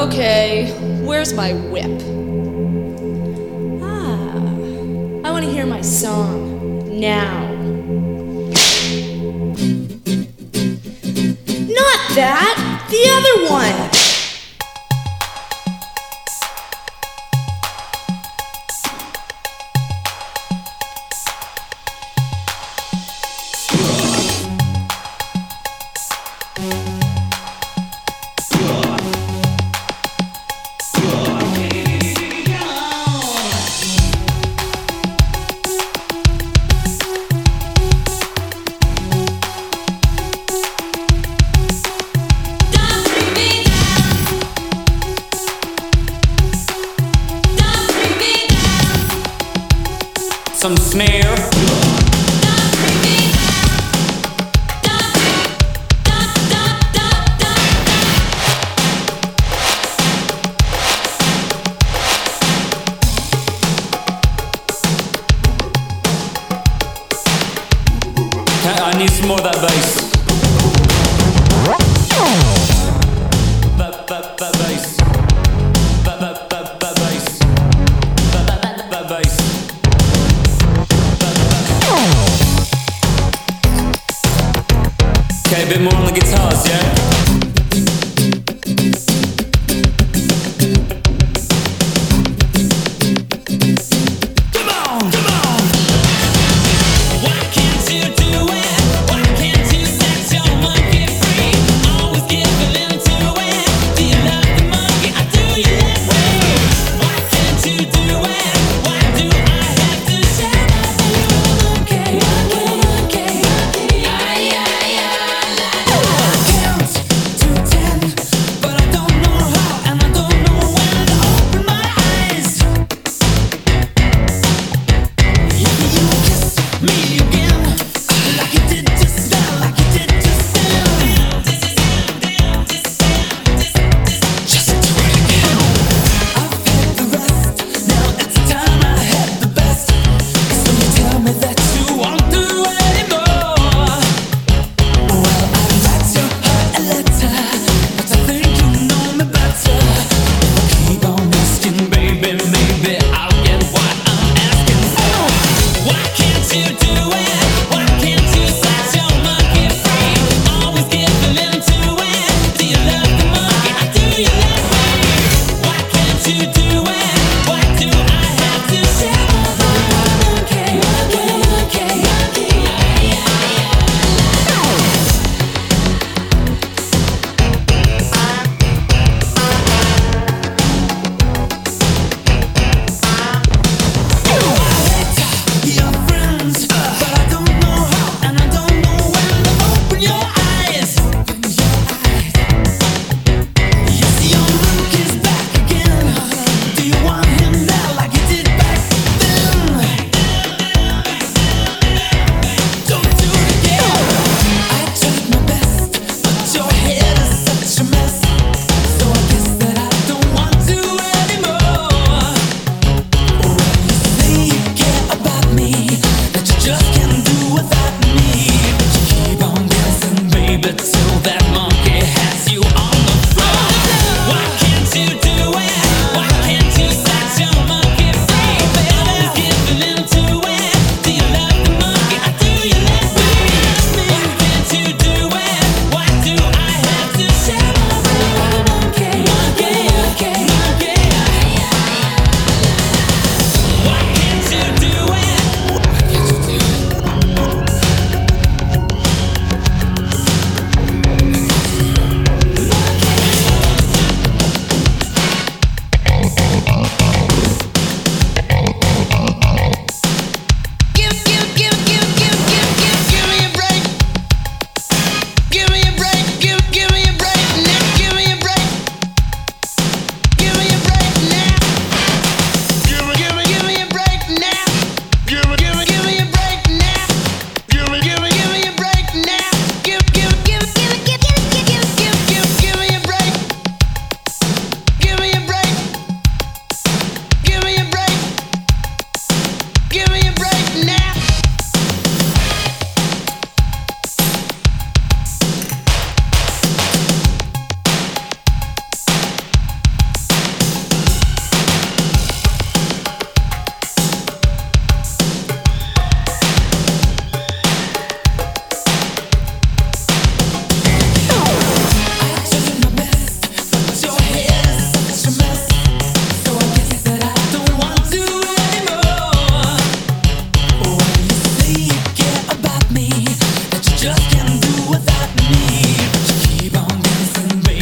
Okay, where's my whip? I want to hear my song now. Not that! The other one! Some snare. I need some more of that bass. That bass. That bass. That bass. Okay, a bit more on the guitars, yeah? Come on, come on! Why can't you do it? Why can't you say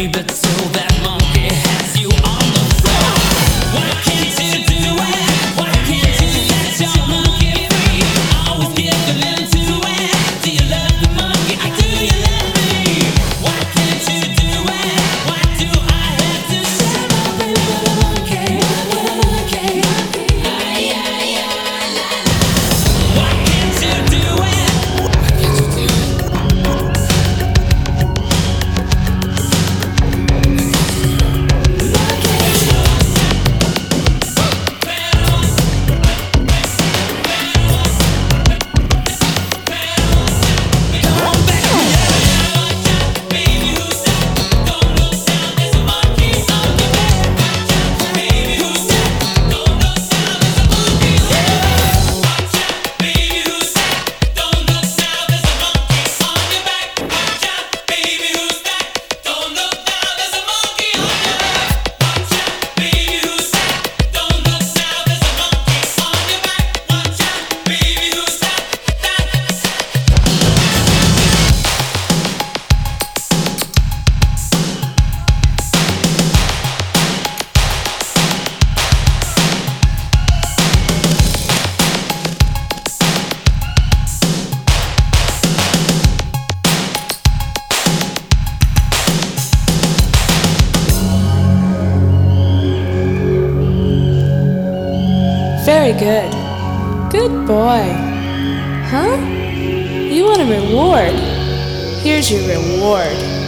baby, till that monkey has you on the floor. Why can't you do it? Why can't you let your monkey free? Always giving in to it. Do you love the monkey? Do you love me? Why can't you do it? Why do I have to share my baby with a monkey? With a monkey? Ay, ay, ay, la, la. Why can't you do it? Very good. Good boy. Huh? You want a reward? Here's your reward.